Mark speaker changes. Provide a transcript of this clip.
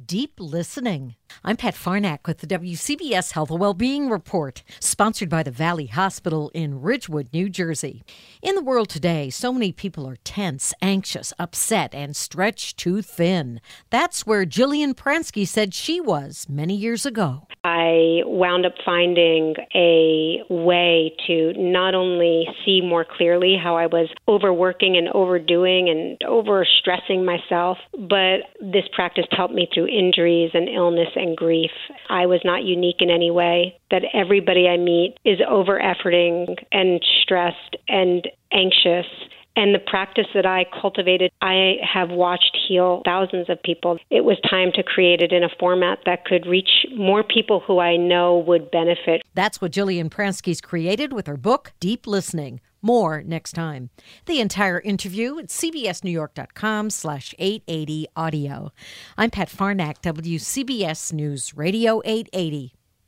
Speaker 1: Deep Listening. I'm Pat Farnack with the WCBS Health and Wellbeing Report, sponsored by the Valley Hospital in Ridgewood, New Jersey. In the world today, so many people are tense, anxious, upset, and stretched too thin. That's where Jillian Pransky said she was many years ago.
Speaker 2: I wound up finding a way to not only see more clearly how I was overworking and overdoing and overstressing myself, but this practice helped me through injuries and illness and grief. I was not unique in any way, that everybody I meet is over-efforting and stressed and anxious. And the practice that I cultivated, I have watched heal thousands of people. It was time to create it in a format that could reach more people who I know would benefit.
Speaker 1: That's what Jillian Pransky's created with her book, Deep Listening. More next time. The entire interview at cbsnewyork.com/880audio. I'm Pat Farnack, WCBS News Radio 880.